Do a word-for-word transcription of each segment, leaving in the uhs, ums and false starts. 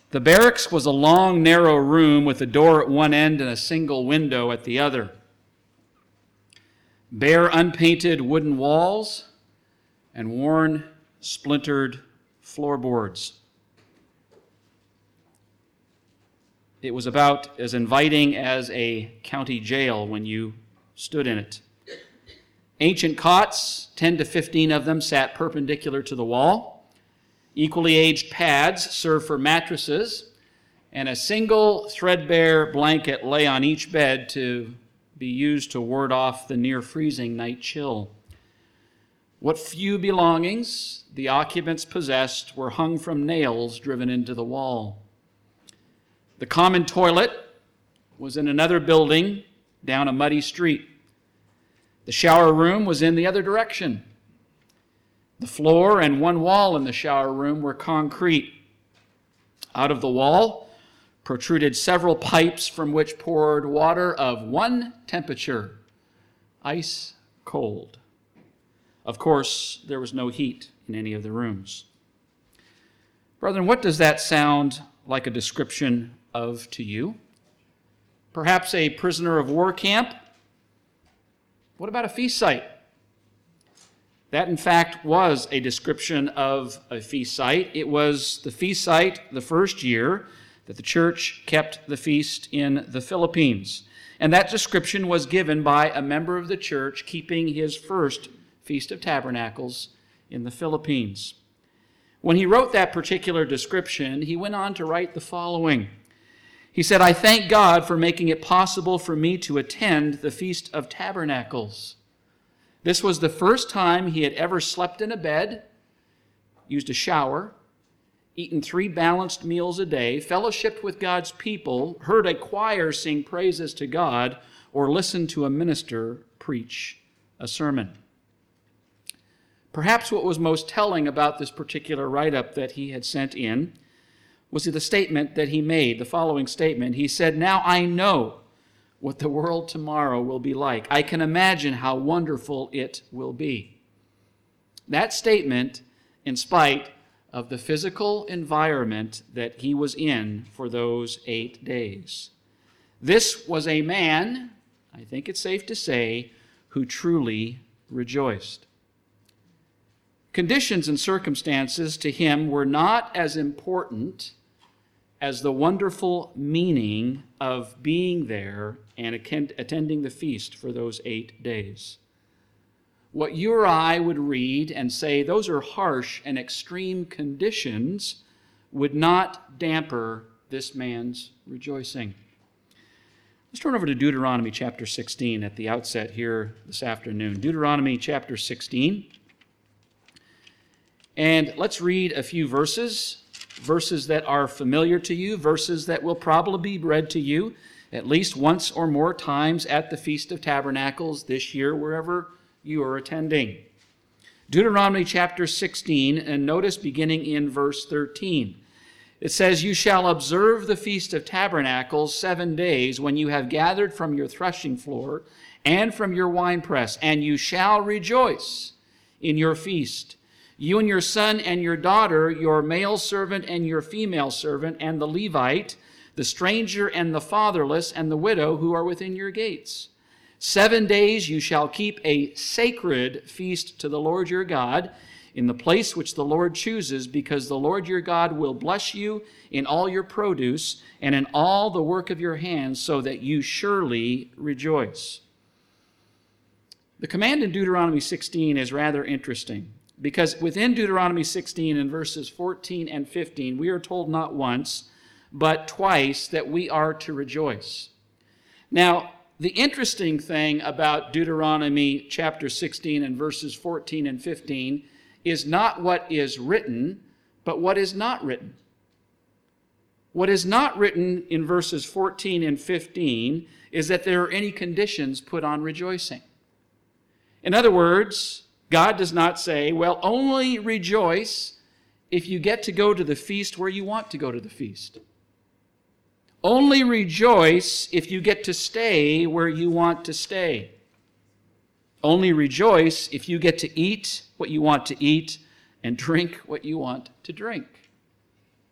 The barracks was a long, narrow room with a door at one end and a single window at the other. Bare, unpainted wooden walls and worn, splintered floorboards. It was about as inviting as a county jail when you stood in it. Ancient cots, ten to fifteen of them, sat perpendicular to the wall. Equally aged pads served for mattresses, and a single threadbare blanket lay on each bed to be used to ward off the near-freezing night chill. What few belongings the occupants possessed were hung from nails driven into the wall. The common toilet was in another building down a muddy street. The shower room was in the other direction. The floor and one wall in the shower room were concrete. Out of the wall protruded several pipes from which poured water of one temperature, ice cold. Of course, there was no heat in any of the rooms. Brethren, what does that sound like a description of to you? Perhaps a prisoner of war camp? What about a feast site? That, in fact, was a description of a feast site. It was the feast site the first year that the church kept the feast in the Philippines. And that description was given by a member of the church keeping his first Feast of Tabernacles in the Philippines. When he wrote that particular description, he went on to write the following. He said, "I thank God for making it possible for me to attend the Feast of Tabernacles. This was the first time he had ever slept in a bed, used a shower, eaten three balanced meals a day, fellowshiped with God's people, heard a choir sing praises to God, or listened to a minister preach a sermon." Perhaps what was most telling about this particular write-up that he had sent in was the statement that he made, the following statement. He said, "Now I know what the world tomorrow will be like. I can imagine how wonderful it will be." That statement, in spite of the physical environment that he was in for those eight days. This was a man, I think it's safe to say, who truly rejoiced. Conditions and circumstances to him were not as important as the wonderful meaning of being there and attending the feast for those eight days. What you or I would read and say, those are harsh and extreme conditions, would not damper this man's rejoicing. Let's turn over to Deuteronomy chapter sixteen at the outset here this afternoon. Deuteronomy chapter sixteen. And let's read a few verses, verses that are familiar to you, verses that will probably be read to you at least once or more times at the Feast of Tabernacles this year, wherever you are attending. Deuteronomy chapter sixteen, and notice beginning in verse thirteen. It says, "You shall observe the Feast of Tabernacles seven days when you have gathered from your threshing floor and from your winepress, and you shall rejoice in your feast. You and your son and your daughter, your male servant and your female servant, and the Levite, the stranger and the fatherless, and the widow who are within your gates. Seven days you shall keep a sacred feast to the Lord your God in the place which the Lord chooses, because the Lord your God will bless you in all your produce and in all the work of your hands, so that you surely rejoice." The command in Deuteronomy sixteen is rather interesting, because within Deuteronomy sixteen in verses fourteen and fifteen, we are told not once, but twice that we are to rejoice. Now, the interesting thing about Deuteronomy chapter sixteen and verses fourteen and fifteen is not what is written, but what is not written. What is not written in verses fourteen and fifteen is that there are any conditions put on rejoicing. In other words, God does not say, well, only rejoice if you get to go to the feast where you want to go to the feast. Only rejoice if you get to stay where you want to stay. Only rejoice if you get to eat what you want to eat and drink what you want to drink.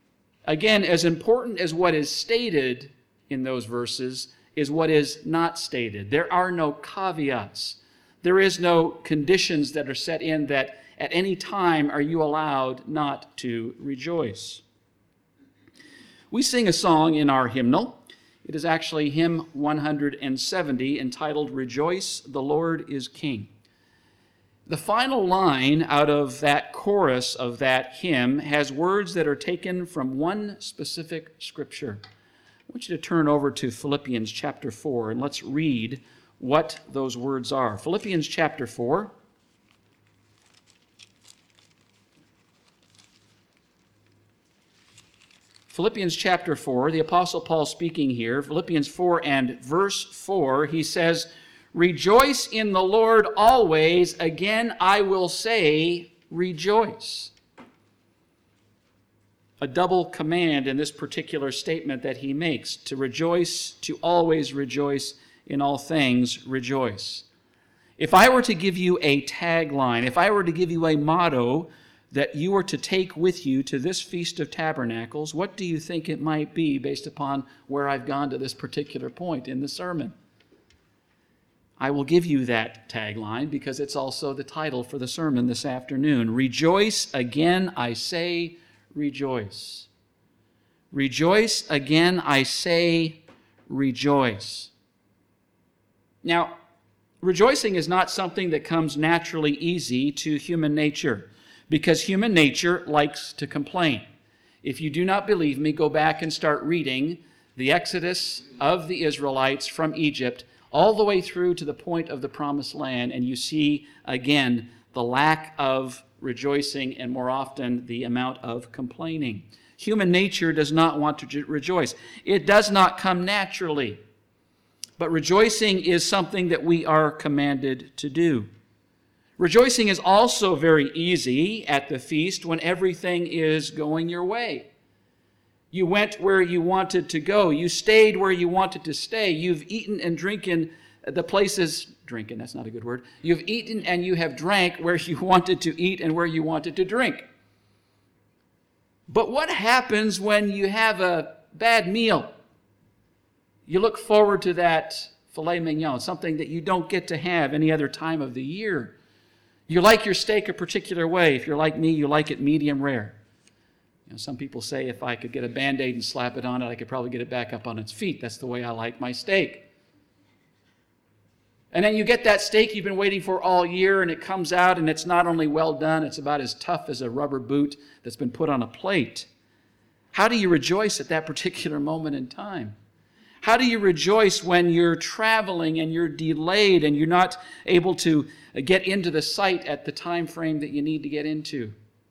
Again, as important as what is stated in those verses is what is not stated. There are no caveats. There is no conditions that are set in that at any time are you allowed not to rejoice. We sing a song in our hymnal. It is actually hymn one hundred seventy, entitled, "Rejoice, the Lord is King." The final line out of that chorus of that hymn has words that are taken from one specific scripture. I want you to turn over to Philippians chapter four, and let's read what those words are. Philippians chapter four. Philippians chapter four, the Apostle Paul speaking here, Philippians four and verse four, he says, "Rejoice in the Lord always. Again, I will say, rejoice." A double command in this particular statement that he makes, to rejoice, to always rejoice, in all things rejoice. If I were to give you a tagline, if I were to give you a motto that you were to take with you to this Feast of Tabernacles, what do you think it might be based upon where I've gone to this particular point in the sermon? I will give you that tagline because it's also the title for the sermon this afternoon. Rejoice, again I say, rejoice. Rejoice, again I say, rejoice. Now, rejoicing is not something that comes naturally easy to human nature, because human nature likes to complain. If you do not believe me, go back and start reading the Exodus of the Israelites from Egypt all the way through to the point of the Promised Land, and you see again the lack of rejoicing and more often the amount of complaining. Human nature does not want to rejoice. It does not come naturally. But rejoicing is something that we are commanded to do. Rejoicing is also very easy at the feast when everything is going your way. You went where you wanted to go. You stayed where you wanted to stay. You've eaten and drinking the places, drinking, that's not a good word. You've eaten and you have drank where you wanted to eat and where you wanted to drink. But what happens when you have a bad meal? You look forward to that filet mignon, something that you don't get to have any other time of the year. You like your steak a particular way. If you're like me, you like it medium rare. You know, some people say if I could get a Band-Aid and slap it on it, I could probably get it back up on its feet. That's the way I like my steak. And then you get that steak you've been waiting for all year, and it comes out, and it's not only well done, it's about as tough as a rubber boot that's been put on a plate. How do you rejoice at that particular moment in time? How do you rejoice when you're traveling and you're delayed and you're not able to get into the site at the time frame that you need to get into?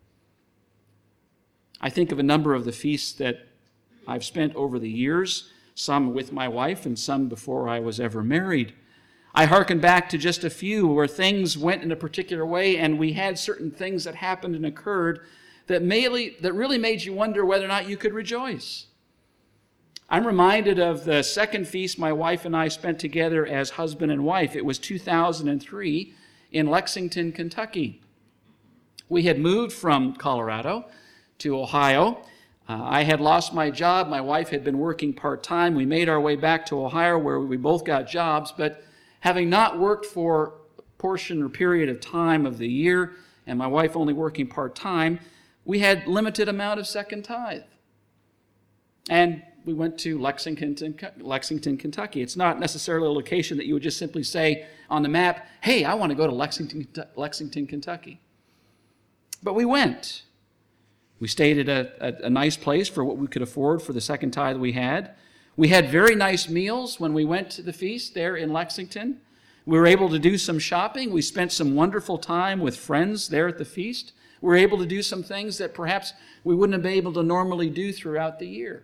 I think of a number of the feasts that I've spent over the years, some with my wife and some before I was ever married. I hearken back to just a few where things went in a particular way and we had certain things that happened and occurred that, mainly, that really made you wonder whether or not you could rejoice. I'm reminded of the second feast my wife and I spent together as husband and wife. It was two thousand three in Lexington, Kentucky. We had moved from Colorado to Ohio. Uh, I had lost my job. My wife had been working part-time. We made our way back to Ohio where we both got jobs, but having not worked for a portion or period of time of the year, and my wife only working part-time, we had limited amount of second tithe. And we went to Lexington, Lexington, Kentucky. It's not necessarily a location that you would just simply say on the map, hey, I want to go to Lexington, Lexington, Kentucky. But we went. We stayed at a, a, a nice place for what we could afford for the second tithe we had. We had very nice meals when we went to the feast there in Lexington. We were able to do some shopping. We spent some wonderful time with friends there at the feast. We were able to do some things that perhaps we wouldn't have been able to normally do throughout the year.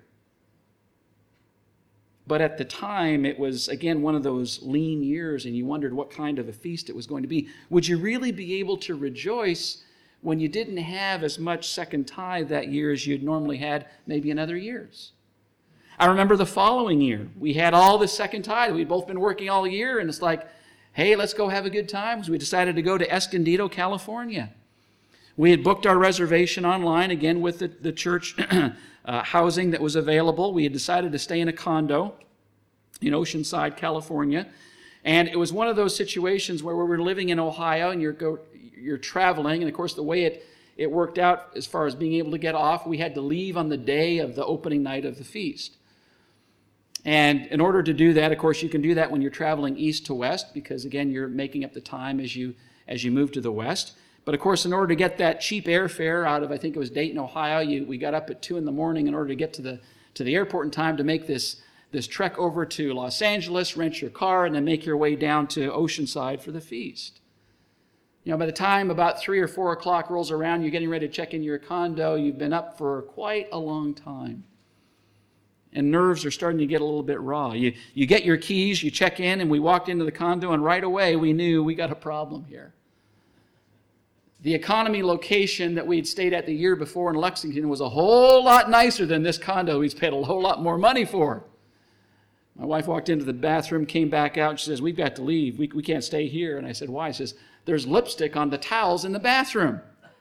But at the time, it was, again, one of those lean years, and you wondered what kind of a feast it was going to be. Would you really be able to rejoice when you didn't have as much second tithe that year as you'd normally had maybe in other years? I remember the following year, we had all the second tithe. We'd both been working all year, and it's like, hey, let's go have a good time. So we decided to go to Escondido, California. We had booked our reservation online, again with the, the church uh, housing that was available. We had decided to stay in a condo in Oceanside, California. And it was one of those situations where we were living in Ohio and you're, go, you're traveling. And of course, the way it, it worked out as far as being able to get off, we had to leave on the day of the opening night of the feast. And in order to do that, of course, you can do that when you're traveling east to west, because again, you're making up the time as you as you move to the west. But of course, in order to get that cheap airfare out of, I think it was Dayton, Ohio, you, we got up at two in the morning in order to get to the to the airport in time to make this this trek over to Los Angeles, rent your car, and then make your way down to Oceanside for the feast. You know, by the time about three or four o'clock rolls around, you're getting ready to check in your condo. You've been up for quite a long time. And nerves are starting to get a little bit raw. You, you get your keys, you check in, and we walked into the condo, and right away we knew we got a problem here. The economy location that we'd stayed at the year before in Lexington was a whole lot nicer than this condo we'd paid a whole lot more money for. My wife walked into the bathroom, came back out, and she says, "We've got to leave. We, we can't stay here." And I said, "Why?" She says, "There's lipstick on the towels in the bathroom."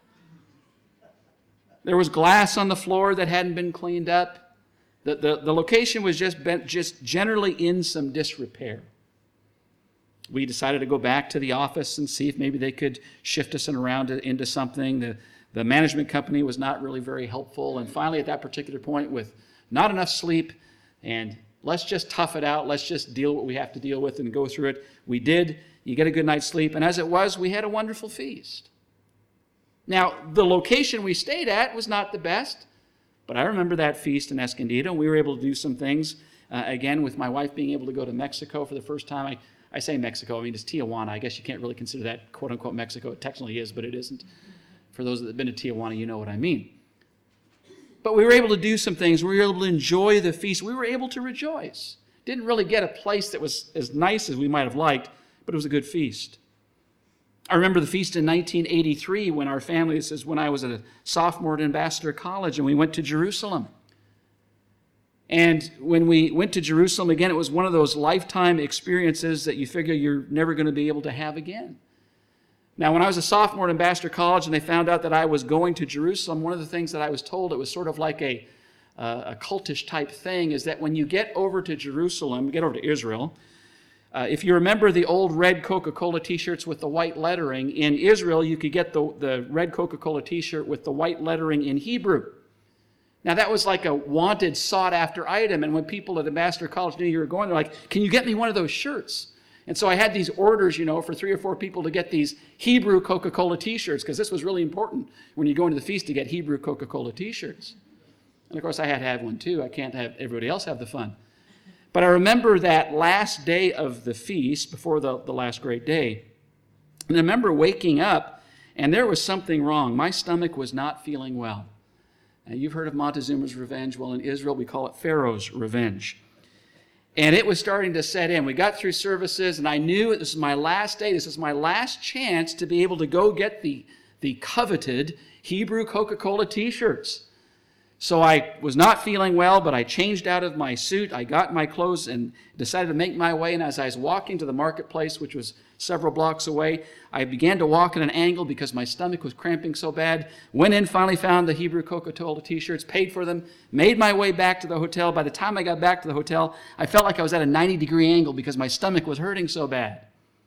There was glass on the floor that hadn't been cleaned up. The, the, the location was just, been, just generally in some disrepair. We decided to go back to the office and see if maybe they could shift us around to, into something. The, the management company was not really very helpful. And finally, at that particular point, with not enough sleep and let's just tough it out, let's just deal what we have to deal with and go through it, we did. You get a good night's sleep. And as it was, we had a wonderful feast. Now, the location we stayed at was not the best, but I remember that feast in Escondido. We were able to do some things, uh, again, with my wife being able to go to Mexico for the first time. I, I say Mexico, I mean, it's Tijuana. I guess you can't really consider that quote-unquote Mexico. It technically is, but it isn't. For those that have been to Tijuana, you know what I mean. But we were able to do some things. We were able to enjoy the feast. We were able to rejoice. Didn't really get a place that was as nice as we might have liked, but it was a good feast. I remember the feast in nineteen eighty-three when our family, this is when I was a sophomore at Ambassador College, and we went to Jerusalem. And when we went to Jerusalem, again, it was one of those lifetime experiences that you figure you're never going to be able to have again. Now, when I was a sophomore at Ambassador College and they found out that I was going to Jerusalem, one of the things that I was told, it was sort of like a, uh, a cultish type thing, is that when you get over to Jerusalem, you get over to Israel, uh, if you remember the old red Coca-Cola t-shirts with the white lettering, in Israel you could get the, the red Coca-Cola t-shirt with the white lettering in Hebrew. Now, that was like a wanted, sought-after item, and when people at Ambassador College knew you were going, they're like, "Can you get me one of those shirts?" And so I had these orders, you know, for three or four people to get these Hebrew Coca-Cola t-shirts, because this was really important when you go into the feast to get Hebrew Coca-Cola t-shirts. And of course, I had to have one too. I can't have everybody else have the fun. But I remember that last day of the feast, before the, the last great day, and I remember waking up, and there was something wrong. My stomach was not feeling well. Now, you've heard of Montezuma's revenge. Well, in Israel, we call it Pharaoh's revenge. And it was starting to set in. We got through services, and I knew this was my last day. This is my last chance to be able to go get the, the coveted Hebrew Coca-Cola t-shirts. So I was not feeling well, but I changed out of my suit. I got my clothes and decided to make my way. And as I was walking to the marketplace, which was several blocks away, I began to walk at an angle because my stomach was cramping so bad. Went in, finally found the Hebrew Coca-Cola t-shirts, paid for them, made my way back to the hotel. By the time I got back to the hotel, I felt like I was at a ninety degree angle because my stomach was hurting so bad.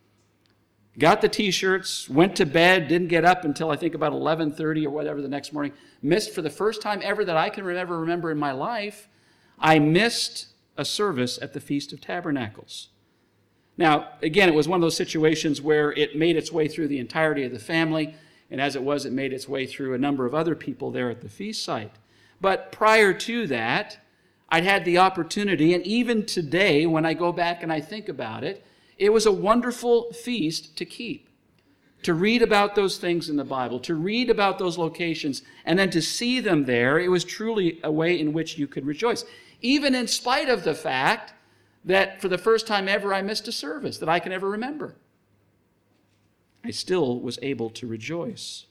Got the t-shirts, went to bed, didn't get up until I think about eleven thirty or whatever the next morning. Missed, for the first time ever that I can ever remember in my life, I missed a service at the Feast of Tabernacles. Now, again, it was one of those situations where it made its way through the entirety of the family, and as it was, it made its way through a number of other people there at the feast site. But prior to that, I'd had the opportunity, and even today, when I go back and I think about it, it was a wonderful feast to keep, to read about those things in the Bible, to read about those locations, and then to see them there. It was truly a way in which you could rejoice, even in spite of the fact that for the first time ever I missed a service that I can ever remember. I still was able to rejoice.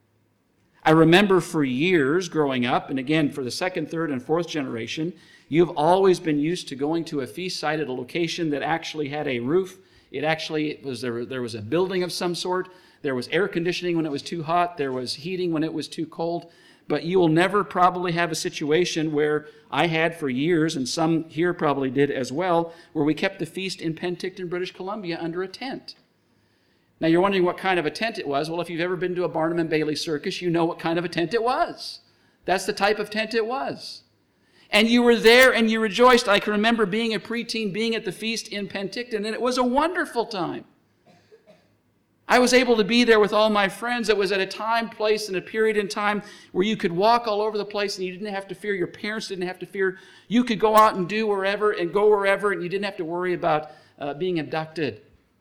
I remember for years growing up, and again for the second, third, and fourth generation, you've always been used to going to a feast site at a location that actually had a roof. It actually it was there, there was a building of some sort. There was air conditioning when it was too hot. There was heating when it was too cold. But you will never probably have a situation where I had for years, and some here probably did as well, where we kept the feast in Penticton, British Columbia under a tent. Now you're wondering what kind of a tent it was. Well, if you've ever been to a Barnum and Bailey circus, you know what kind of a tent it was. That's the type of tent it was. And you were there and you rejoiced. I can remember being a preteen, being at the feast in Penticton, and it was a wonderful time. I was able to be there with all my friends. It was at a time, place, and a period in time where you could walk all over the place and you didn't have to fear. Your parents didn't have to fear. You could go out and do wherever and go wherever, and you didn't have to worry about uh, being abducted.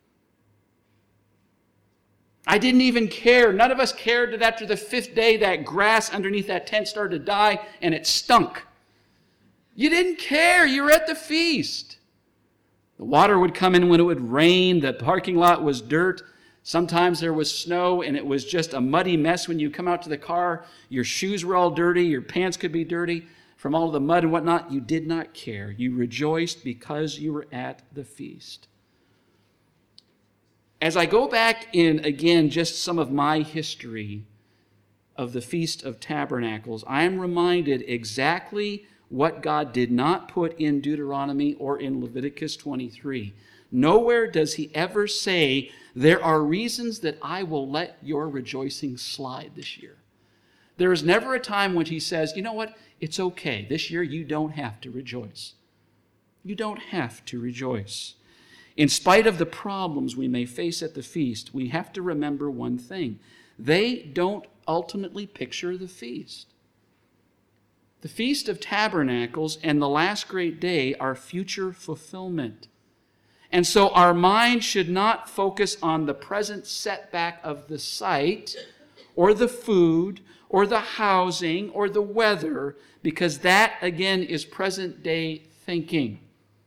I didn't even care. None of us cared that after the fifth day that grass underneath that tent started to die and it stunk. You didn't care. You were at the feast. The water would come in when it would rain. The parking lot was dirt. Sometimes there was snow, and it was just a muddy mess when you come out to the car. Your shoes were all dirty. Your pants could be dirty from all of the mud and whatnot. You did not care. You rejoiced because you were at the feast. As I go back in, again, just some of my history of the Feast of Tabernacles, I am reminded exactly what God did not put in Deuteronomy or in Leviticus twenty-three. Nowhere does he ever say, there are reasons that I will let your rejoicing slide this year. There is never a time when he says, you know what, it's okay. This year you don't have to rejoice. You don't have to rejoice. In spite of the problems we may face at the feast, we have to remember one thing. They don't ultimately picture the feast. The Feast of Tabernacles and the last great day are future fulfillment. And so our mind should not focus on the present setback of the site or the food or the housing or the weather, because that, again, is present day thinking.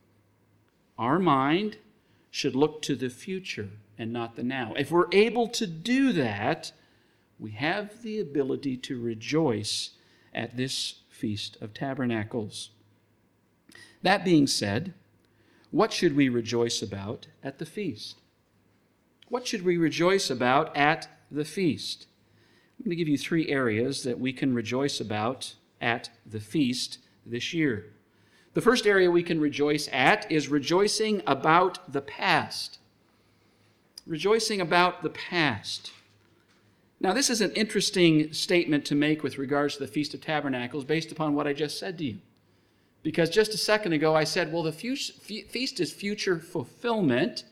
Our mind should look to the future and not the now. If we're able to do that, we have the ability to rejoice at this Feast of Tabernacles. That being said, what should we rejoice about at the feast? What should we rejoice about at the feast? I'm going to give you three areas that we can rejoice about at the feast this year. The first area we can rejoice at is rejoicing about the past. Rejoicing about the past. Now, this is an interesting statement to make with regards to the Feast of Tabernacles based upon what I just said to you. Because just a second ago I said, well, the feast is future fulfillment,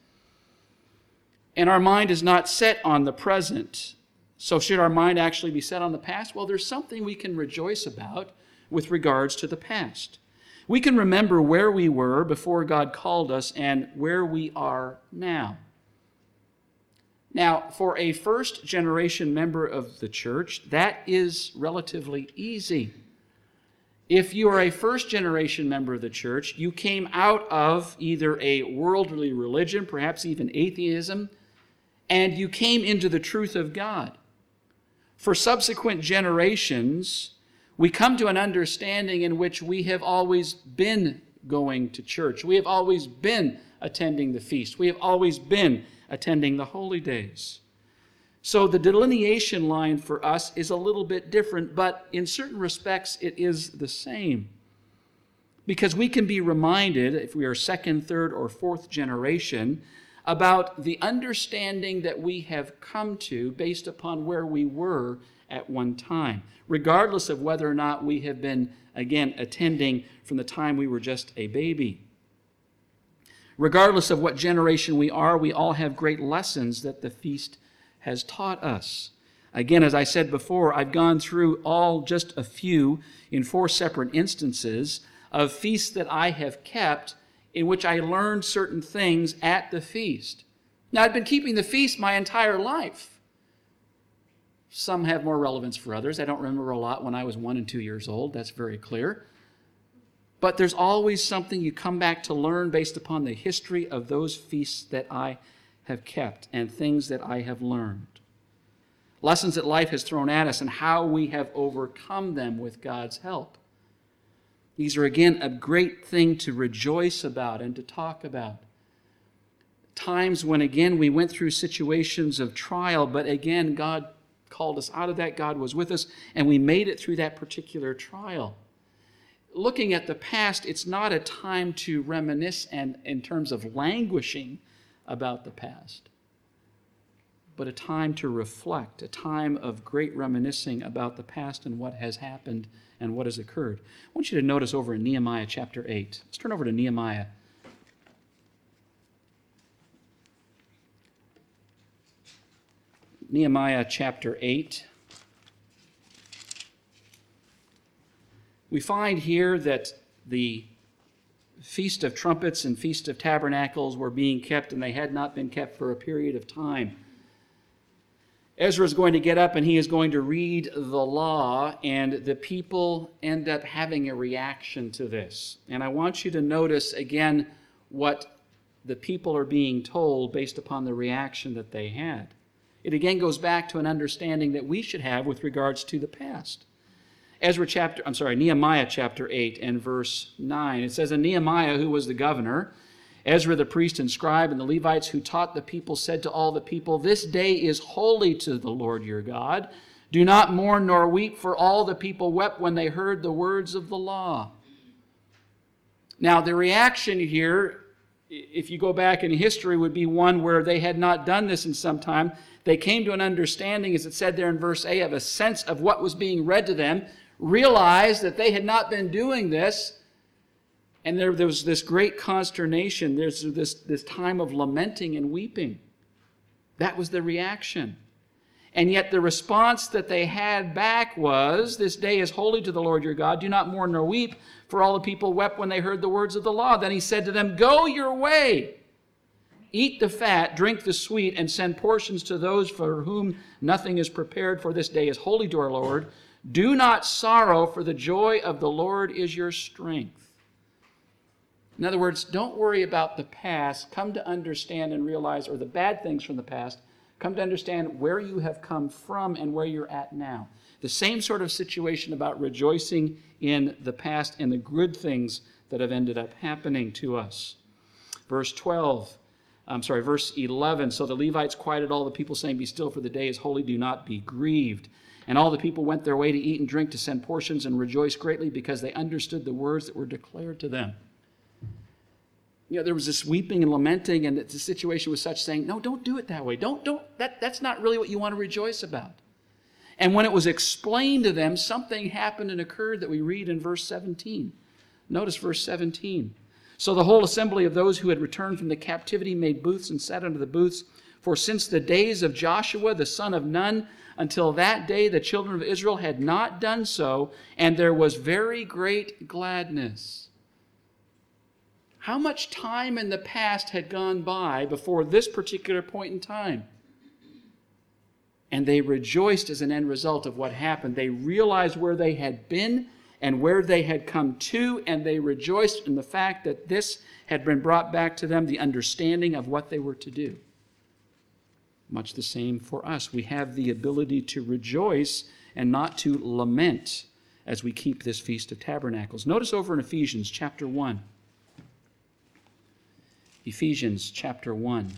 and our mind is not set on the present. So should our mind actually be set on the past? Well, there's something we can rejoice about with regards to the past. We can remember where we were before God called us and where we are now. Now, for a first-generation member of the church, that is relatively easy. If you are a first-generation member of the church, you came out of either a worldly religion, perhaps even atheism, and you came into the truth of God. For subsequent generations, we come to an understanding in which we have always been going to church. We have always been attending the feast. We have always been attending the holy days. So the delineation line for us is a little bit different, but in certain respects it is the same. Because we can be reminded, if we are second, third, or fourth generation, about the understanding that we have come to based upon where we were at one time, regardless of whether or not we have been, again, attending from the time we were just a baby. Regardless of what generation we are, we all have great lessons that the feast has taught us. Again, as I said before, I've gone through all just a few in four separate instances of feasts that I have kept in which I learned certain things at the feast. Now, I've been keeping the feast my entire life. Some have more relevance for others. I don't remember a lot when I was one and two years old. That's very clear. But there's always something you come back to learn based upon the history of those feasts that I have kept and things that I have learned. Lessons that life has thrown at us and how we have overcome them with God's help. These are, again, a great thing to rejoice about and to talk about. times when, again, we went through situations of trial, but again, God called us out of that. God was with us, and we made it through that particular trial. Looking at the past, it's not a time to reminisce and in terms of languishing about the past, but a time to reflect, a time of great reminiscing about the past and what has happened and what has occurred. I want you to notice over in Nehemiah chapter eight. Let's turn over to Nehemiah. Nehemiah chapter eight. We find here that the Feast of Trumpets and Feast of Tabernacles were being kept, and they had not been kept for a period of time. Ezra is going to get up and he is going to read the law, and the people end up having a reaction to this. And I want you to notice again what the people are being told based upon the reaction that they had. It again goes back to an understanding that we should have with regards to the past. Ezra chapter, I'm sorry, Nehemiah chapter eight and verse nine. It says, "And Nehemiah, who was the governor, Ezra the priest and scribe, and the Levites who taught the people, said to all the people, 'This day is holy to the Lord your God. Do not mourn nor weep,' for all the people wept when they heard the words of the law." Now, the reaction here, if you go back in history, would be one where they had not done this in some time. They came to an understanding, as it said there in verse eight, of a sense of what was being read to them, realized that they had not been doing this, and there, there was this great consternation. There's this, this time of lamenting and weeping. That was the reaction. And yet the response that they had back was, "This day is holy to the Lord your God. Do not mourn nor weep," for all the people wept when they heard the words of the law. Then he said to them, "Go your way. Eat the fat, drink the sweet, and send portions to those for whom nothing is prepared, for this day is holy to our Lord. Do not sorrow, for the joy of the Lord is your strength." In other words, don't worry about the past. Come to understand and realize, or the bad things from the past, come to understand where you have come from and where you're at now. The same sort of situation about rejoicing in the past and the good things that have ended up happening to us. Verse twelve, I'm sorry, verse eleven, "So the Levites quieted all the people, saying, 'Be still, for the day is holy, do not be grieved.' And all the people went their way to eat and drink, to send portions, and rejoice greatly, because they understood the words that were declared to them." You know, there was this weeping and lamenting, and the situation was such, saying, "No, don't do it that way. Don't, don't, that, that's not really what you want to rejoice about." And when it was explained to them, something happened and occurred that we read in verse seventeen. Notice verse seventeen. "So the whole assembly of those who had returned from the captivity made booths and sat under the booths. For since the days of Joshua, the son of Nun, until that day the children of Israel had not done so, and there was very great gladness." How much time in the past had gone by before this particular point in time? And they rejoiced as an end result of what happened. They realized where they had been and where they had come to, and they rejoiced in the fact that this had been brought back to them, the understanding of what they were to do. Much the same for us. We have the ability to rejoice and not to lament as we keep this Feast of Tabernacles. Notice over in Ephesians chapter one. Ephesians chapter one.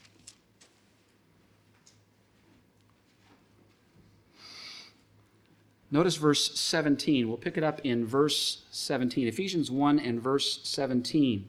Notice verse seventeen. We'll pick it up in verse seventeen. Ephesians one and verse seventeen.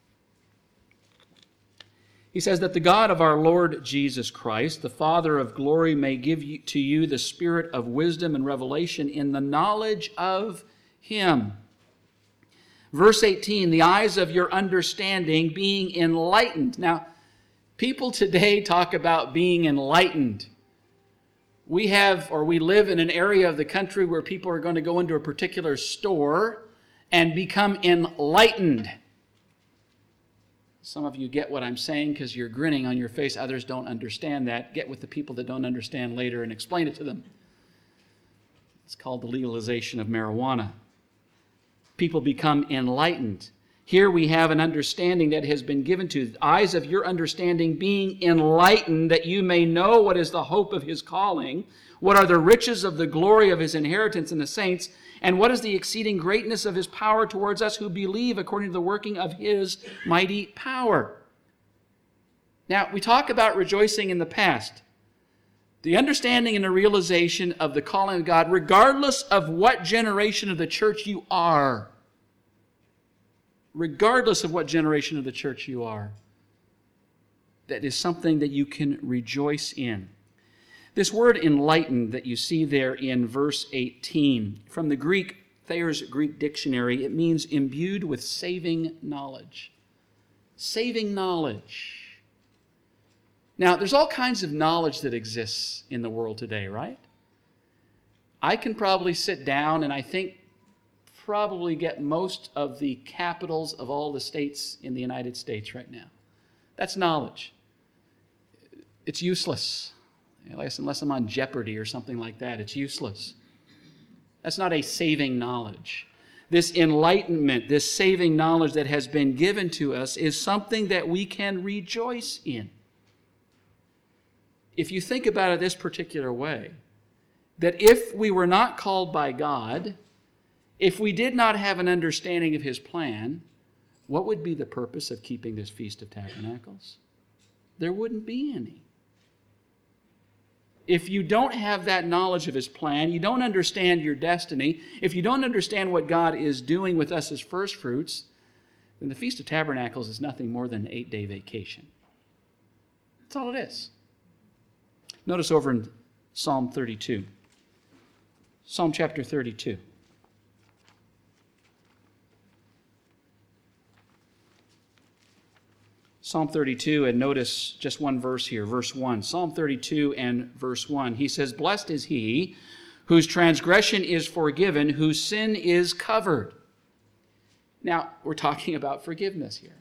He says that the God of our Lord Jesus Christ, the Father of glory, may give you, to you the spirit of wisdom and revelation in the knowledge of Him. Verse eighteen, "The eyes of your understanding being enlightened." Now, people today talk about being enlightened. We have, or we live in an area of the country where people are going to go into a particular store and become enlightened. Some of you get what I'm saying because you're grinning on your face. Others don't understand that. Get with the people that don't understand later and explain it to them. It's called the legalization of marijuana. People become enlightened. Here we have an understanding that has been given to the eyes of your understanding being enlightened, that you may know what is the hope of His calling, what are the riches of the glory of His inheritance in the saints, and what is the exceeding greatness of His power towards us who believe according to the working of His mighty power. Now, we talk about rejoicing in the past. The understanding and the realization of the calling of God, regardless of what generation of the church you are. Regardless of what generation of the church you are. That is something that you can rejoice in. This word enlightened that you see there in verse eighteen, from the Greek, Thayer's Greek dictionary, it means imbued with saving knowledge. Saving knowledge. Now, there's all kinds of knowledge that exists in the world today, right? I can probably sit down and I think probably get most of the capitals of all the states in the United States right now. That's knowledge. It's useless. Unless I'm on Jeopardy or something like that, it's useless. That's not a saving knowledge. This enlightenment, this saving knowledge that has been given to us is something that we can rejoice in. If you think about it this particular way, that if we were not called by God, if we did not have an understanding of His plan, what would be the purpose of keeping this Feast of Tabernacles? There wouldn't be any. If you don't have that knowledge of His plan, you don't understand your destiny, if you don't understand what God is doing with us as first fruits, then the Feast of Tabernacles is nothing more than an eight-day vacation. That's all it is. Notice over in Psalm thirty-two. Psalm chapter thirty-two. Psalm thirty-two, and notice just one verse here, verse one. Psalm thirty-two and verse one. He says, "Blessed is he whose transgression is forgiven, whose sin is covered." Now, we're talking about forgiveness here.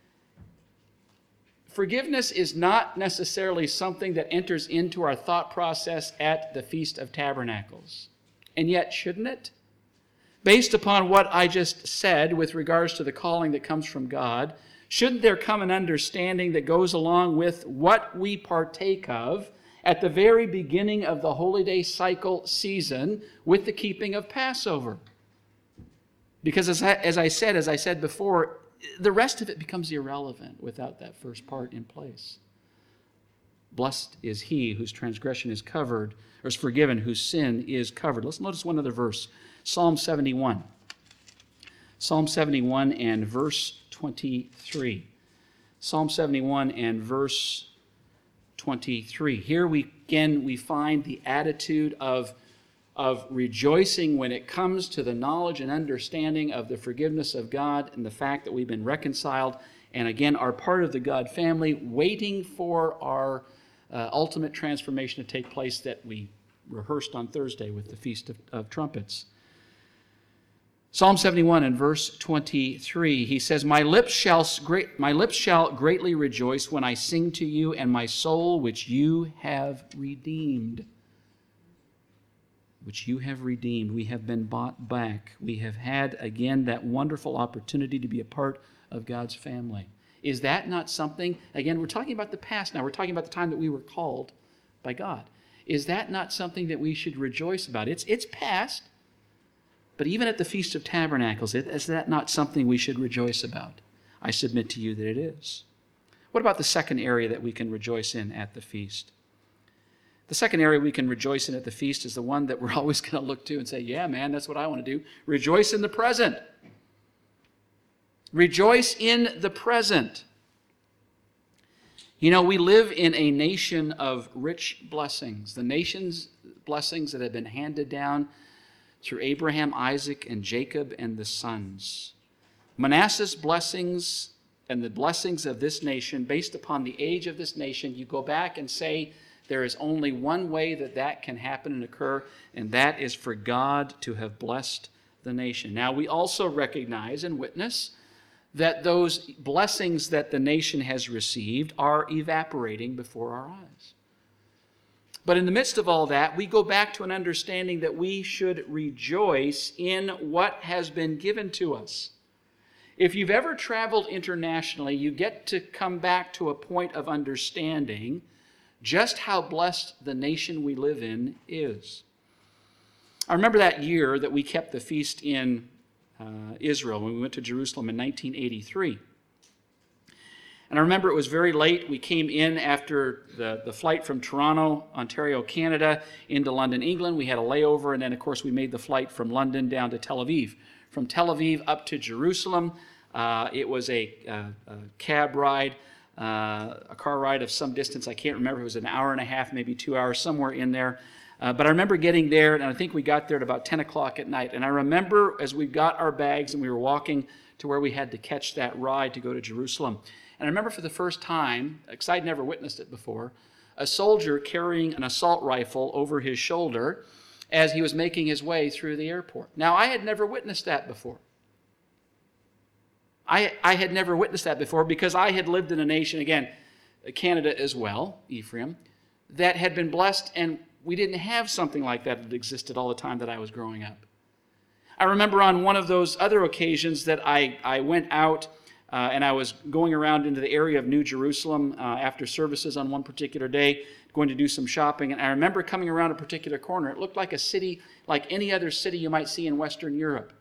Forgiveness is not necessarily something that enters into our thought process at the Feast of Tabernacles. And yet, shouldn't it? Based upon what I just said with regards to the calling that comes from God, shouldn't there come an understanding that goes along with what we partake of at the very beginning of the Holy Day cycle season with the keeping of Passover? Because as I, as I said, as I said before, the rest of it becomes irrelevant without that first part in place. Blessed is he whose transgression is covered, or is forgiven, whose sin is covered. Let's notice one other verse. Psalm seventy-one. Psalm seventy-one and verse twenty-three. Psalm seventy-one and verse twenty-three. Here we again we find the attitude of of rejoicing when it comes to the knowledge and understanding of the forgiveness of God and the fact that we've been reconciled and again are part of the God family, waiting for our uh, ultimate transformation to take place that we rehearsed on Thursday with the Feast of, of Trumpets. Psalm seventy-one and verse twenty-three, he says, my lips shall great, my lips shall greatly rejoice when I sing to you, and my soul which you have redeemed. Which you have redeemed. We have been bought back. We have had, again, that wonderful opportunity to be a part of God's family. Is that not something, again, we're talking about the past now. We're talking about the time that we were called by God. Is that not something that we should rejoice about? It's, it's past, but even at the Feast of Tabernacles, is that not something we should rejoice about? I submit to you that it is. What about the second area that we can rejoice in at the feast? The second area we can rejoice in at the feast is the one that we're always going to look to and say, yeah, man, that's what I want to do. Rejoice in the present. Rejoice in the present. You know, we live in a nation of rich blessings. The nation's blessings that have been handed down through Abraham, Isaac, and Jacob and the sons. Manasseh's blessings and the blessings of this nation, based upon the age of this nation, you go back and say, there is only one way that that can happen and occur, and that is for God to have blessed the nation. Now, we also recognize and witness that those blessings that the nation has received are evaporating before our eyes. But in the midst of all that, we go back to an understanding that we should rejoice in what has been given to us. If you've ever traveled internationally, you get to come back to a point of understanding just how blessed the nation we live in is. I remember that year that we kept the feast in uh, Israel when we went to Jerusalem in nineteen eighty-three. And I remember it was very late. We came in after the, the flight from Toronto, Ontario, Canada, into London, England. We had a layover, and then, of course, we made the flight from London down to Tel Aviv. From Tel Aviv up to Jerusalem, uh, it was a, a, a cab ride, uh, a car ride of some distance. I can't remember. It was an hour and a half, maybe two hours, somewhere in there. Uh, but I remember getting there, and I think we got there at about ten o'clock at night. And I remember as we got our bags and we were walking to where we had to catch that ride to go to Jerusalem. And I remember for the first time, because I'd never witnessed it before, a soldier carrying an assault rifle over his shoulder as he was making his way through the airport. Now, I had never witnessed that before. I, I had never witnessed that before because I had lived in a nation, again, Canada as well, Ephraim, that had been blessed, and we didn't have something like that that existed all the time that I was growing up. I remember on one of those other occasions that I, I went out Uh, and I was going around into the area of New Jerusalem uh, after services on one particular day, going to do some shopping. And I remember coming around a particular corner. It looked like a city, like any other city you might see in Western Europe.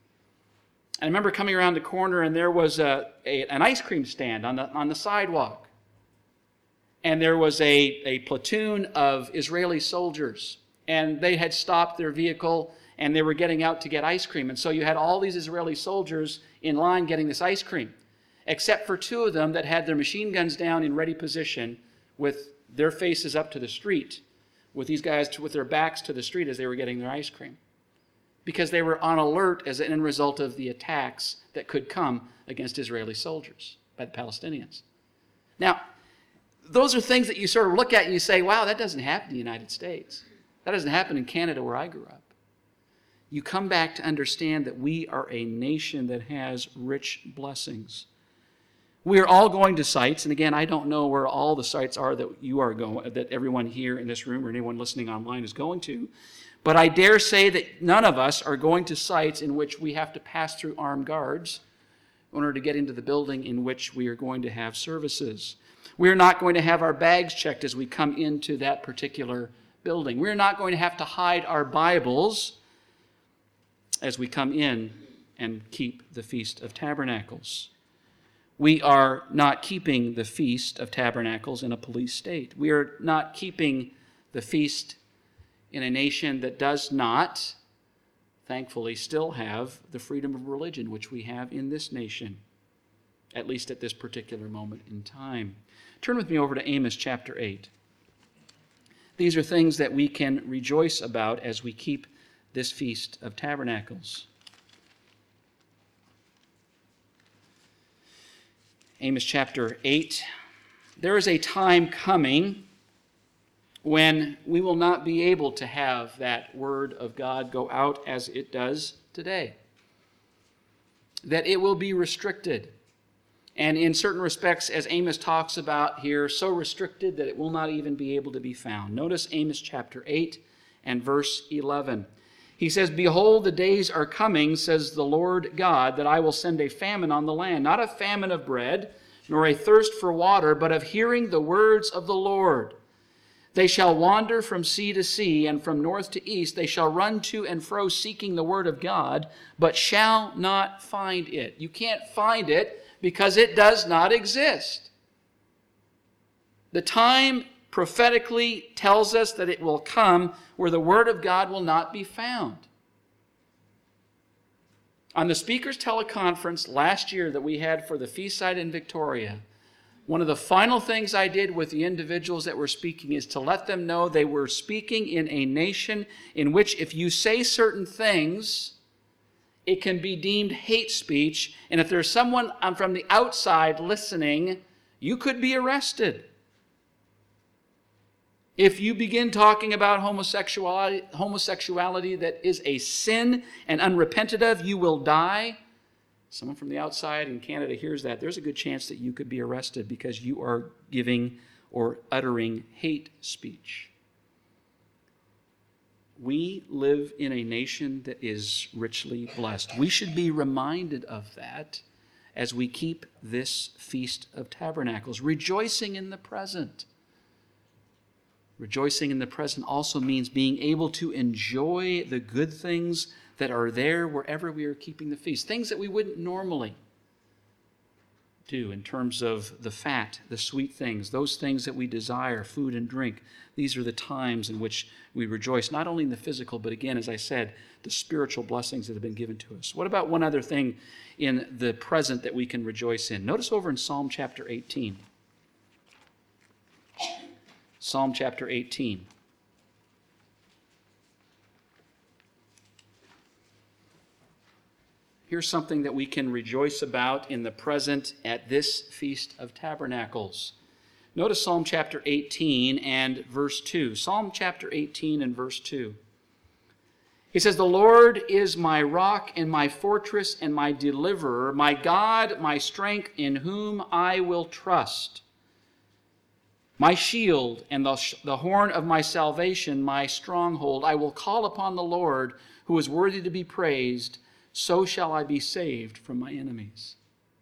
I remember coming around the corner, and there was a, a, an ice cream stand on the, on the sidewalk. And there was a, a platoon of Israeli soldiers. And they had stopped their vehicle, and they were getting out to get ice cream. And so you had all these Israeli soldiers in line getting this ice cream, except for two of them that had their machine guns down in ready position with their faces up to the street, with these guys with their backs to the street as they were getting their ice cream, because they were on alert as an end result of the attacks that could come against Israeli soldiers by the Palestinians. Now, those are things that you sort of look at and you say, wow, that doesn't happen in the United States. That doesn't happen in Canada where I grew up. You come back to understand that we are a nation that has rich blessings. We are all going to sites, and again, I don't know where all the sites are that you are going, that everyone here in this room or anyone listening online is going to, but I dare say that none of us are going to sites in which we have to pass through armed guards in order to get into the building in which we are going to have services. We are not going to have our bags checked as we come into that particular building. We're not going to have to hide our Bibles as we come in and keep the Feast of Tabernacles. We are not keeping the Feast of Tabernacles in a police state. We are not keeping the feast in a nation that does not, thankfully, still have the freedom of religion, which we have in this nation, at least at this particular moment in time. Turn with me over to Amos chapter eight. These are things that we can rejoice about as we keep this Feast of Tabernacles. Amos chapter eight. There is a time coming when we will not be able to have that word of God go out as it does today. That it will be restricted. And in certain respects, as Amos talks about here, so restricted that it will not even be able to be found. Notice Amos chapter eight and verse eleven. He says, "Behold, the days are coming, says the Lord God, that I will send a famine on the land, not a famine of bread, nor a thirst for water, but of hearing the words of the Lord. They shall wander from sea to sea, and from north to east. They shall run to and fro seeking the word of God, but shall not find it." You can't find it because it does not exist. The time prophetically tells us that it will come where the word of God will not be found. On the speakers' teleconference last year that we had for the feast site in Victoria, one of the final things I did with the individuals that were speaking is to let them know they were speaking in a nation in which if you say certain things, it can be deemed hate speech. And if there's someone from the outside listening, you could be arrested. If you begin talking about homosexuality, homosexuality that is a sin and unrepented of, you will die. Someone from the outside in Canada hears that. There's a good chance that you could be arrested because you are giving or uttering hate speech. We live in a nation that is richly blessed. We should be reminded of that as we keep this Feast of Tabernacles, rejoicing in the present. Rejoicing in the present also means being able to enjoy the good things that are there wherever we are keeping the feast. Things that we wouldn't normally do in terms of the fat, the sweet things, those things that we desire, food and drink. These are the times in which we rejoice, not only in the physical, but again, as I said, the spiritual blessings that have been given to us. What about one other thing in the present that we can rejoice in? Notice over in Psalm chapter eighteen. Psalm chapter eighteen. Here's something that we can rejoice about in the present at this Feast of Tabernacles. Notice Psalm chapter eighteen and verse two. Psalm chapter eighteen and verse two. He says, "The Lord is my rock and my fortress and my deliverer, my God, my strength, in whom I will trust. My shield and the, the horn of my salvation, my stronghold. I will call upon the Lord, who is worthy to be praised. So shall I be saved from my enemies."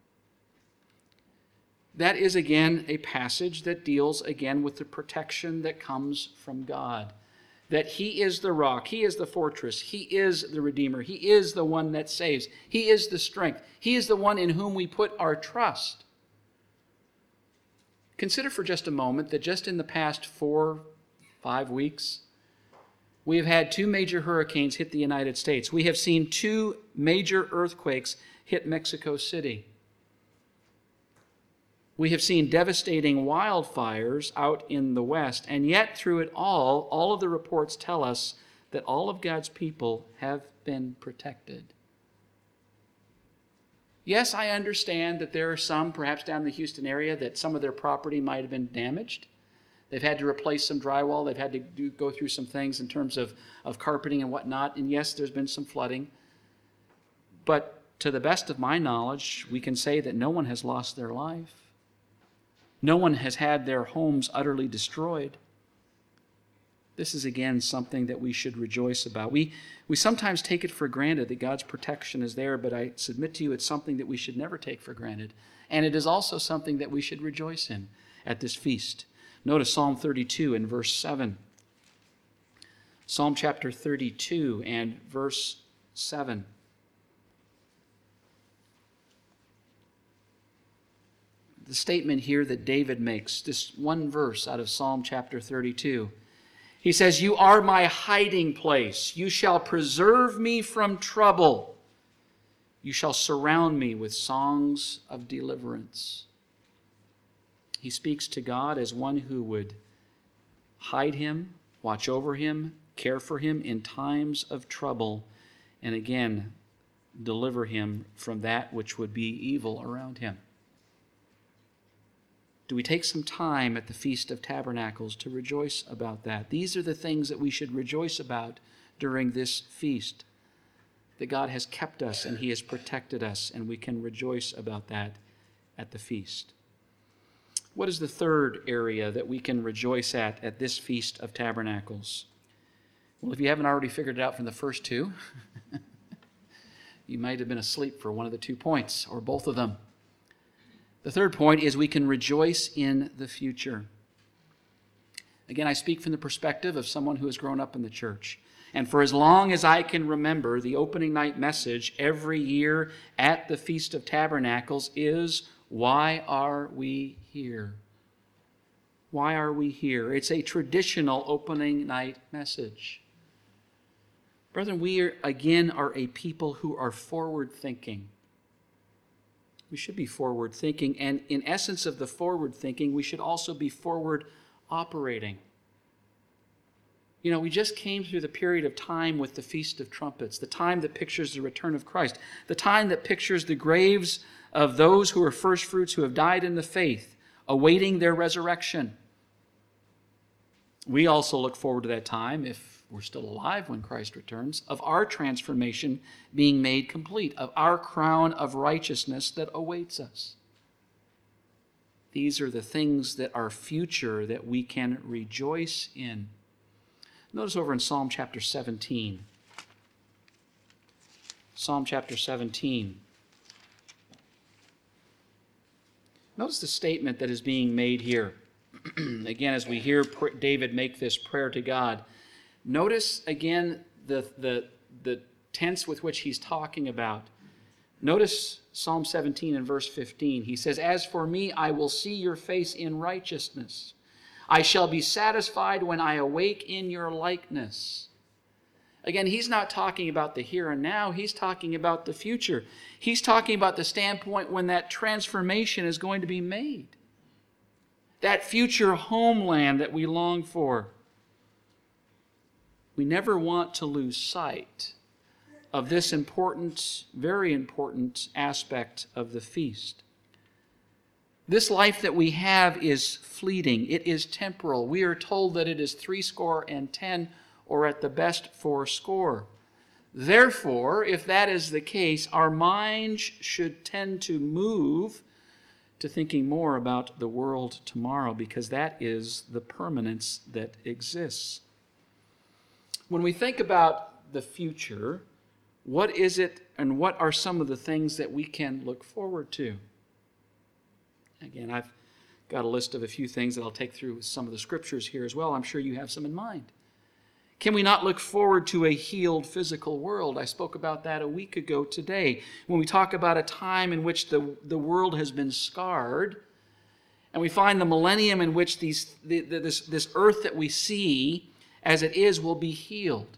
That is again a passage that deals again with the protection that comes from God. That He is the rock, He is the fortress, He is the Redeemer, He is the one that saves, He is the strength, He is the one in whom we put our trust. Consider for just a moment that just in the past four, five weeks, we have had two major hurricanes hit the United States. We have seen two major earthquakes hit Mexico City. We have seen devastating wildfires out in the West, and yet through it all, all of the reports tell us that all of God's people have been protected. Yes, I understand that there are some, perhaps down in the Houston area, that some of their property might have been damaged. They've had to replace some drywall. They've had to do, go through some things in terms of, of carpeting and whatnot. And yes, there's been some flooding. But to the best of my knowledge, we can say that no one has lost their life. No one has had their homes utterly destroyed. This is, again, something that we should rejoice about. We, we sometimes take it for granted that God's protection is there, but I submit to you it's something that we should never take for granted. And it is also something that we should rejoice in at this feast. Notice Psalm thirty-two and verse seven. Psalm chapter thirty-two and verse seven. The statement here that David makes, this one verse out of Psalm chapter thirty-two. He says, "You are my hiding place. You shall preserve me from trouble. You shall surround me with songs of deliverance." He speaks to God as one who would hide him, watch over him, care for him in times of trouble, and again, deliver him from that which would be evil around him. Do we take some time at the Feast of Tabernacles to rejoice about that? These are the things that we should rejoice about during this feast. That God has kept us and He has protected us, and we can rejoice about that at the feast. What is the third area that we can rejoice at at this Feast of Tabernacles? Well, if you haven't already figured it out from the first two, you might have been asleep for one of the two points, or both of them. The third point is we can rejoice in the future. Again, I speak from the perspective of someone who has grown up in the church. And for as long as I can remember, the opening night message every year at the Feast of Tabernacles is, "Why are we here?" Why are we here? It's a traditional opening night message. Brethren, we are, again are a people who are forward-thinking. We should be forward-thinking, and in essence of the forward-thinking, we should also be forward-operating. You know, we just came through the period of time with the Feast of Trumpets, the time that pictures the return of Christ, the time that pictures the graves of those who are first fruits who have died in the faith, awaiting their resurrection. We also look forward to that time, if we're still alive when Christ returns, of our transformation being made complete, of our crown of righteousness that awaits us. These are the things that are future that we can rejoice in. Notice over in Psalm chapter seventeen. Psalm chapter seventeen. Notice the statement that is being made here. Again, as we hear David make this prayer to God, notice again the, the, the tense with which he's talking about. Notice Psalm seventeen and verse fifteen. He says, "As for me, I will see your face in righteousness. I shall be satisfied when I awake in your likeness." Again, he's not talking about the here and now. He's talking about the future. He's talking about the standpoint when that transformation is going to be made. That future homeland that we long for. We never want to lose sight of this important, very important aspect of the feast. This life that we have is fleeting. It is temporal. We are told that it is threescore and ten, or at the best fourscore. Therefore, if that is the case, our minds should tend to move to thinking more about the world tomorrow, because that is the permanence that exists. When we think about the future, what is it and what are some of the things that we can look forward to? Again, I've got a list of a few things that I'll take through some of the scriptures here as well. I'm sure you have some in mind. Can we not look forward to a healed physical world? I spoke about that a week ago today, when we talk about a time in which the, the world has been scarred, and we find the millennium in which these, the, the, this, this earth that we see as it is will be healed.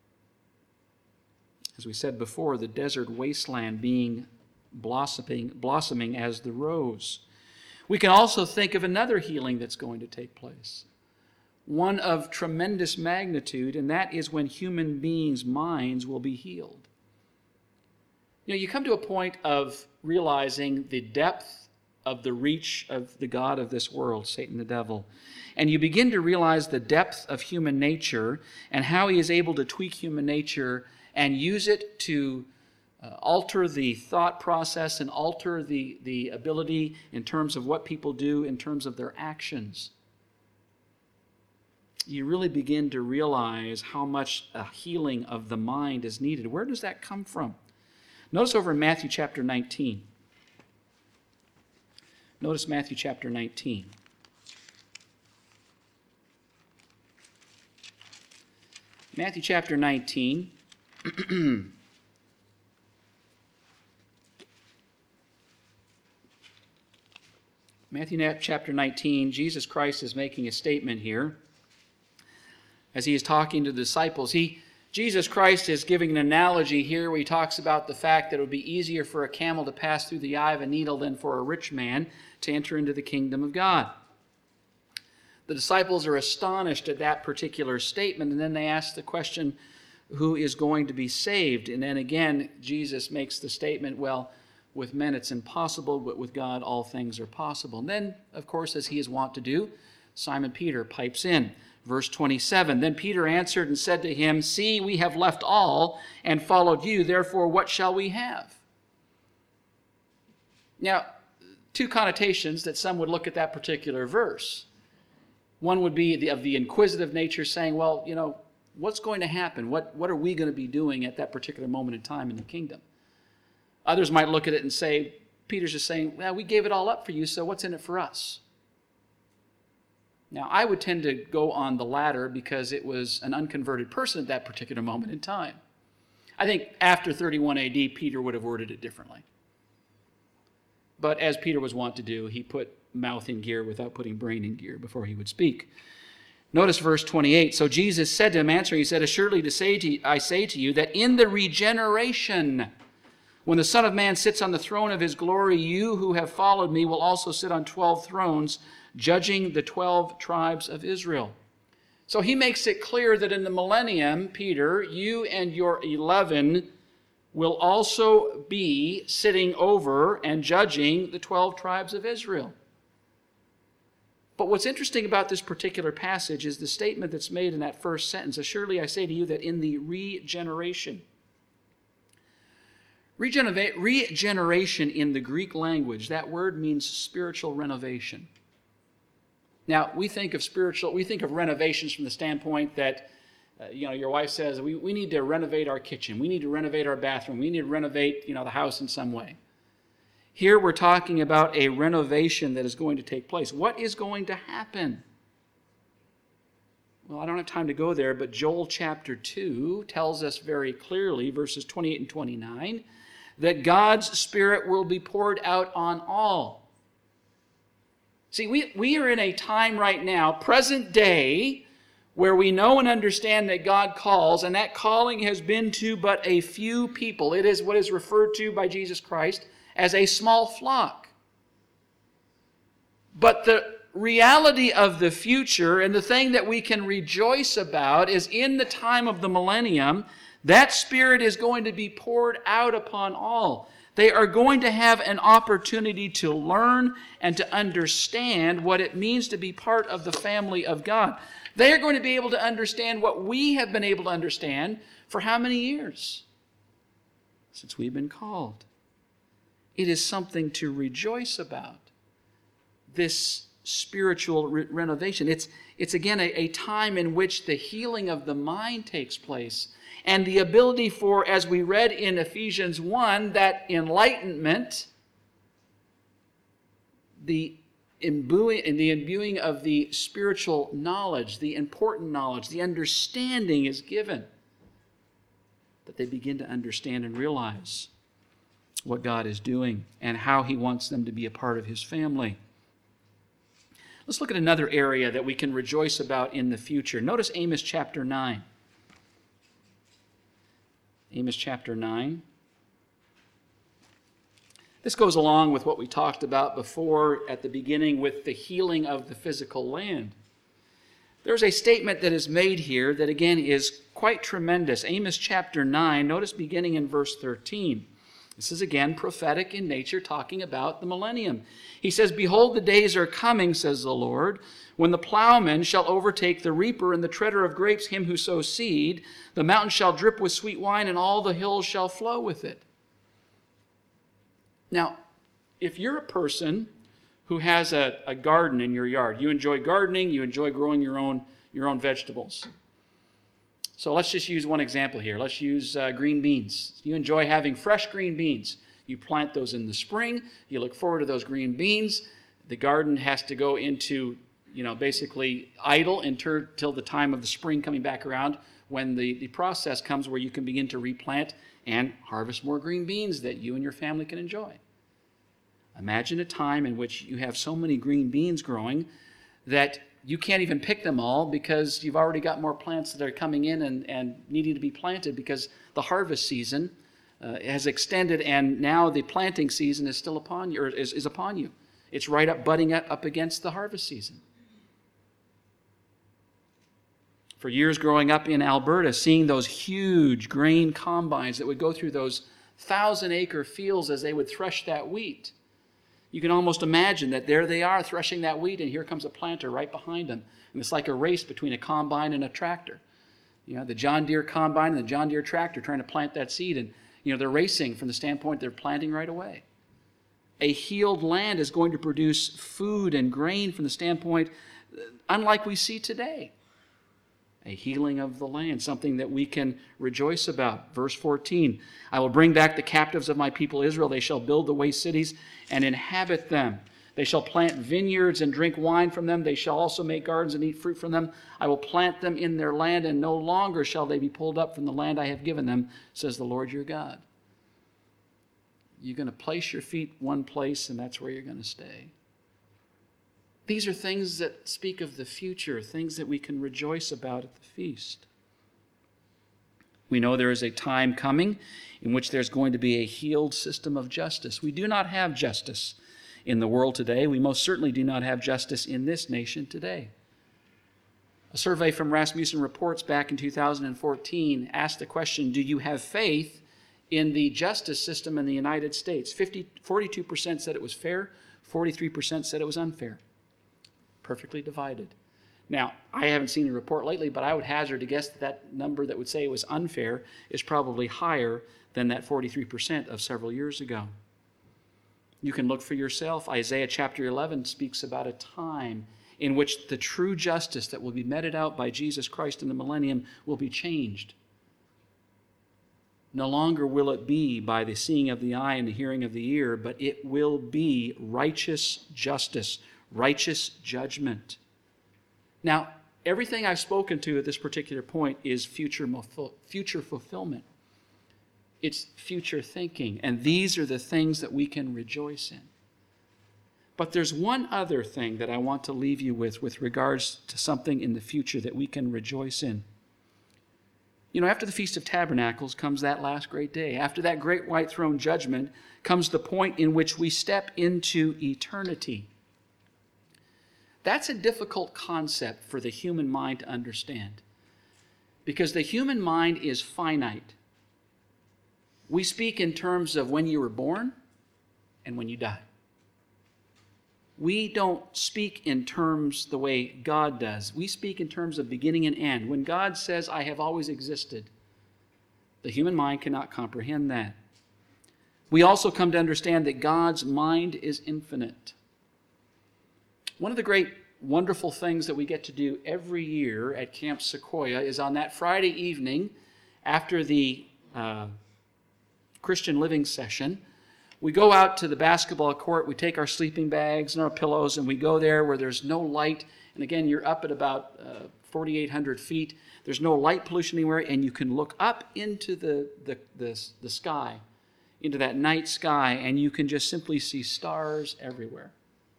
As we said before, the desert wasteland being blossoming, blossoming as the rose. We can also think of another healing that's going to take place. One of tremendous magnitude, and that is when human beings' minds will be healed. You know, you come to a point of realizing the depth of the reach of the god of this world, Satan the devil, and you begin to realize the depth of human nature and how he is able to tweak human nature and use it to uh, alter the thought process and alter the, the ability in terms of what people do, in terms of their actions. You really begin to realize how much a healing of the mind is needed. Where does that come from? Notice over in Matthew chapter nineteen. Notice Matthew chapter nineteen. Matthew chapter nineteen. Matthew chapter nineteen, Jesus Christ is making a statement here. As he is talking to the disciples, he, Jesus Christ is giving an analogy here where he talks about the fact that it would be easier for a camel to pass through the eye of a needle than for a rich man to enter into the kingdom of God. The disciples are astonished at that particular statement, and then they ask the question, who is going to be saved? And then again, Jesus makes the statement, well, with men it's impossible, but with God all things are possible. And then, of course, as he is wont to do, Simon Peter pipes in. Verse twenty-seven, then Peter answered and said to him, see, we have left all and followed you, therefore what shall we have? Now, two connotations that some would look at that particular verse. One would be the, of the inquisitive nature, saying, well, you know, what's going to happen? What, what are we going to be doing at that particular moment in time in the kingdom? Others might look at it and say, Peter's just saying, well, we gave it all up for you, so what's in it for us? Now, I would tend to go on the latter because it was an unconverted person at that particular moment in time. I think after thirty-one A D, Peter would have worded it differently. But as Peter was wont to do, he put mouth in gear without putting brain in gear before he would speak. Notice verse twenty-eight. So Jesus said to him, answering, he said, assuredly to say to, I say to you that in the regeneration, when the Son of Man sits on the throne of his glory, you who have followed me will also sit on twelve thrones, judging the twelve tribes of Israel. So he makes it clear that in the millennium, Peter, you and your eleven will also be sitting over and judging the twelve tribes of Israel. But what's interesting about this particular passage is the statement that's made in that first sentence. Assuredly, I say to you that in the regeneration. Regenera- regeneration in the Greek language, that word means spiritual renovation. Now, we think of spiritual, we think of renovations from the standpoint that, uh, you know, your wife says, we, we need to renovate our kitchen. We need to renovate our bathroom. We need to renovate, you know, the house in some way. Here we're talking about a renovation that is going to take place. What is going to happen? Well, I don't have time to go there, but Joel chapter two tells us very clearly, verses twenty-eight and twenty-nine, that God's Spirit will be poured out on all. See, we, we are in a time right now, present day, where we know and understand that God calls, and that calling has been to but a few people. It is what is referred to by Jesus Christ as a small flock. But the reality of the future and the thing that we can rejoice about is in the time of the millennium, that Spirit is going to be poured out upon all. They are going to have an opportunity to learn and to understand what it means to be part of the family of God. They are going to be able to understand what we have been able to understand for how many years? Since we've been called. It is something to rejoice about. This spiritual re- renovation. It's, it's again, a, a time in which the healing of the mind takes place. And the ability for, as we read in Ephesians one, that enlightenment, the imbuing, the imbuing of the spiritual knowledge, the important knowledge, the understanding is given. That they begin to understand and realize what God is doing and how He wants them to be a part of His family. Let's look at another area that we can rejoice about in the future. Notice Amos chapter nine. Amos chapter nine. This goes along with what we talked about before at the beginning with the healing of the physical land. There's a statement that is made here that again is quite tremendous. Amos chapter nine, notice beginning in verse thirteen. This is again prophetic in nature, talking about the millennium. He says, "Behold, the days are coming, says the Lord, when the plowman shall overtake the reaper and the treader of grapes, him who sows seed. The mountains shall drip with sweet wine, and all the hills shall flow with it." Now, if you're a person who has a, a garden in your yard, you enjoy gardening, you enjoy growing your own, your own vegetables. So let's just use one example here. Let's use uh, green beans. You enjoy having fresh green beans. You plant those in the spring. You look forward to those green beans. The garden has to go into, you know, basically idle until, until the time of the spring coming back around, when the, the process comes where you can begin to replant and harvest more green beans that you and your family can enjoy. Imagine a time in which you have so many green beans growing that you can't even pick them all because you've already got more plants that are coming in and, and needing to be planted because the harvest season uh, has extended, and now the planting season is still upon you, or is, is upon you. It's right up butting up, up against the harvest season. For years growing up in Alberta, seeing those huge grain combines that would go through those thousand acre fields as they would thresh that wheat. You can almost imagine that there they are threshing that wheat, and here comes a planter right behind them. And it's like a race between a combine and a tractor. You know, the John Deere combine and the John Deere tractor trying to plant that seed. And, you know, they're racing from the standpoint they're planting right away. A healed land is going to produce food and grain from the standpoint unlike we see today. A healing of the land, something that we can rejoice about. Verse fourteen, "I will bring back the captives of my people Israel. They shall build the waste cities and inhabit them. They shall plant vineyards and drink wine from them. They shall also make gardens and eat fruit from them. I will plant them in their land, and no longer shall they be pulled up from the land I have given them, says the Lord your God." You're going to place your feet one place, and that's where you're going to stay. These are things that speak of the future, things that we can rejoice about at the feast. We know there is a time coming in which there's going to be a healed system of justice. We do not have justice in the world today. We most certainly do not have justice in this nation today. A survey from Rasmussen Reports back in two thousand fourteen asked the question, do you have faith in the justice system in the United States? fifty, forty-two percent said it was fair, forty-three percent said it was unfair. Perfectly divided. Now, I haven't seen a report lately, but I would hazard to guess that that number that would say it was unfair is probably higher than that forty-three percent of several years ago. You can look for yourself. Isaiah chapter eleven speaks about a time in which the true justice that will be meted out by Jesus Christ in the millennium will be changed. No longer will it be by the seeing of the eye and the hearing of the ear, but it will be righteous justice, righteous judgment. Now, everything I've spoken to at this particular point is future, future fulfillment. It's future thinking. And these are the things that we can rejoice in. But there's one other thing that I want to leave you with with regards to something in the future that we can rejoice in. You know, after the Feast of Tabernacles comes that last great day. After that great white throne judgment comes the point in which we step into eternity. That's a difficult concept for the human mind to understand, because the human mind is finite. We speak in terms of when you were born and when you die. We don't speak in terms the way God does. We speak in terms of beginning and end. When God says, I have always existed, the human mind cannot comprehend that. We also come to understand that God's mind is infinite. One of the great wonderful things that we get to do every year at Camp Sequoia is on that Friday evening after the uh, Christian living session, we go out to the basketball court, we take our sleeping bags and our pillows, and we go there where there's no light. And again, you're up at about uh, forty-eight hundred feet. There's no light pollution anywhere, and you can look up into the, the, the, the sky, into that night sky, and you can just simply see stars everywhere.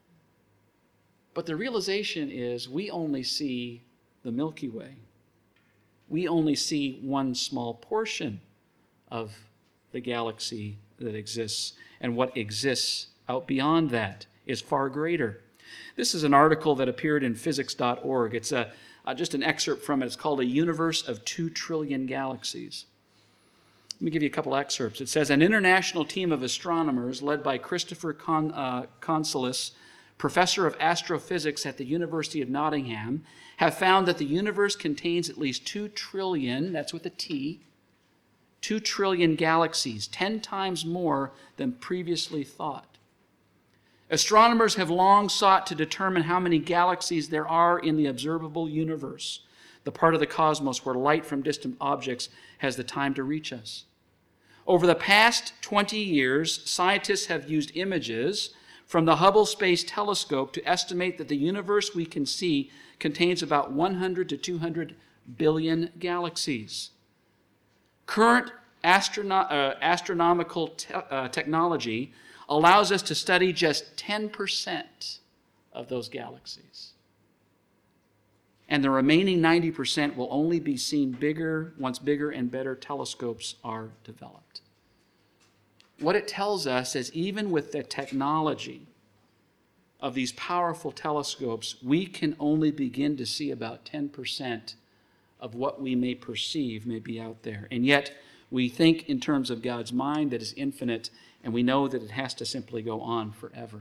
But the realization is we only see the Milky Way. We only see one small portion of the galaxy that exists, and what exists out beyond that is far greater. This is an article that appeared in physics dot org. It's a, uh, just an excerpt from it. It's called A Universe of Two Trillion Galaxies. Let me give you a couple excerpts. It says, an international team of astronomers led by Christopher Con, uh, Consolis, professor of astrophysics at the University of Nottingham, have found that the universe contains at least two trillion, that's with a T, two trillion galaxies, ten times more than previously thought. Astronomers have long sought to determine how many galaxies there are in the observable universe, the part of the cosmos where light from distant objects has the time to reach us. Over the past twenty years, scientists have used images from the Hubble Space Telescope to estimate that the universe we can see contains about one hundred to two hundred billion galaxies. Current astrono- uh, astronomical te- uh, technology allows us to study just ten percent of those galaxies. And the remaining ninety percent will only be seen bigger once bigger and better telescopes are developed. What it tells us is even with the technology of these powerful telescopes, we can only begin to see about ten percent of what we may perceive may be out there. And yet, we think in terms of God's mind that is infinite, and we know that it has to simply go on forever.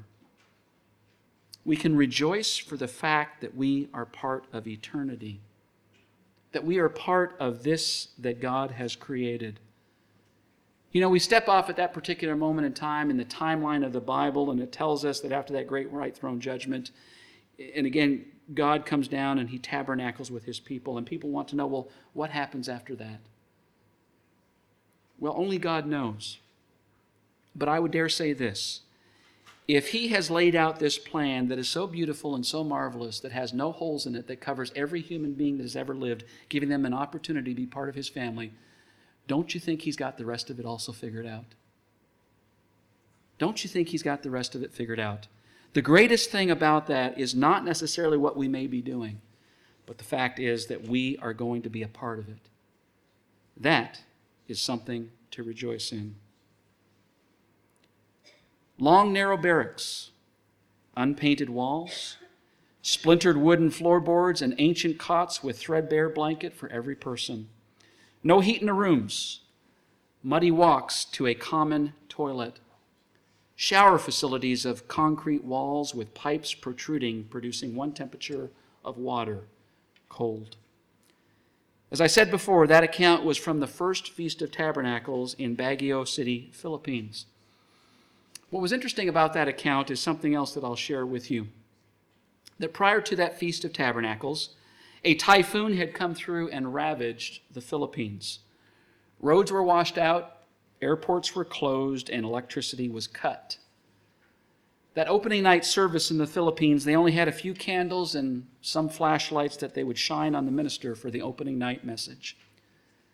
We can rejoice for the fact that we are part of eternity, that we are part of this that God has created. You know, we step off at that particular moment in time in the timeline of the Bible, and it tells us that after that great white throne judgment, and again, God comes down and he tabernacles with his people, and people want to know, well, what happens after that? Well, only God knows. But I would dare say this. If he has laid out this plan that is so beautiful and so marvelous, that has no holes in it, that covers every human being that has ever lived, giving them an opportunity to be part of his family, don't you think he's got the rest of it also figured out? Don't you think he's got the rest of it figured out? The greatest thing about that is not necessarily what we may be doing, but the fact is that we are going to be a part of it. That is something to rejoice in. Long, narrow barracks, unpainted walls, splintered wooden floorboards, and ancient cots with threadbare blanket for every person. No heat in the rooms, muddy walks to a common toilet, shower facilities of concrete walls with pipes protruding, producing one temperature of water, cold. As I said before, that account was from the first Feast of Tabernacles in Baguio City, Philippines. What was interesting about that account is something else that I'll share with you. That prior to that Feast of Tabernacles, a typhoon had come through and ravaged the Philippines. Roads were washed out, airports were closed, and electricity was cut. That opening night service in the Philippines, they only had a few candles and some flashlights that they would shine on the minister for the opening night message.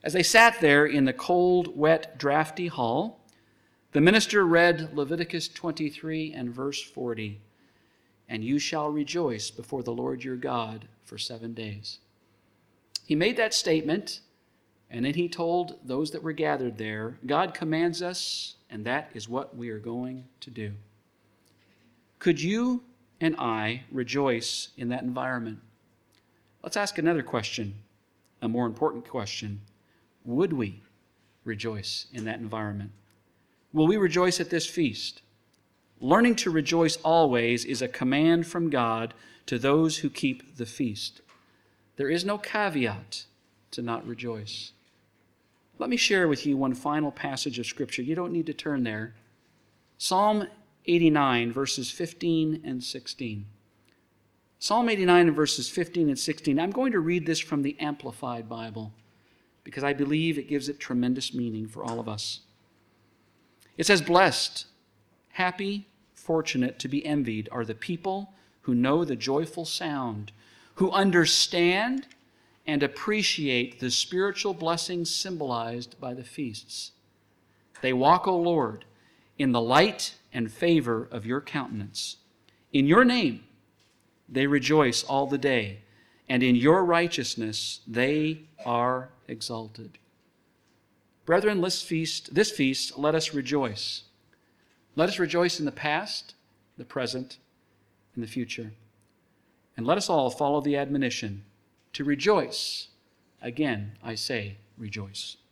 As they sat there in the cold, wet, drafty hall, the minister read Leviticus twenty-three and verse forty, "And you shall rejoice before the Lord your God for seven days." He made that statement, and then he told those that were gathered there, God commands us, and that is what we are going to do. Could you and I rejoice in that environment? Let's ask another question, a more important question. Would we rejoice in that environment? Will we rejoice at this feast? Learning to rejoice always is a command from God to those who keep the feast. There is no caveat to not rejoice. Let me share with you one final passage of Scripture. You don't need to turn there. Psalm eighty-nine, verses fifteen and sixteen. Psalm eighty-nine and verses fifteen and sixteen. I'm going to read this from the Amplified Bible because I believe it gives it tremendous meaning for all of us. It says, "Blessed, happy, fortunate, to be envied are the people who know the joyful sound, who understand and appreciate the spiritual blessings symbolized by the feasts. They walk, O Lord, in the light and favor of your countenance. In your name they rejoice all the day, and in your righteousness they are exalted." Brethren, this feast, this feast, let us rejoice. Let us rejoice in the past, the present, and the future. And let us all follow the admonition to rejoice. Again, I say, rejoice.